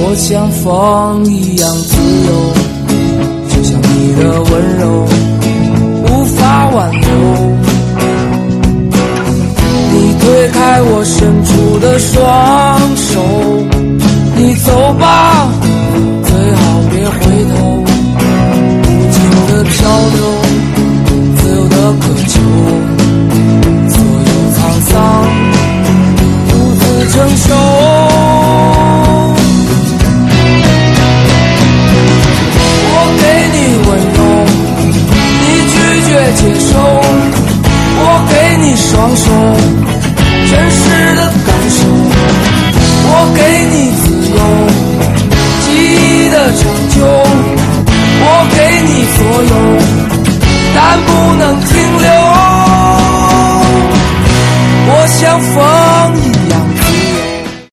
我像风一样自由，就像你的温柔无法挽留。你推开我伸出的双手，你走吧，最好别回头。无尽的漂流，自由的渴求，所有沧桑独自承受。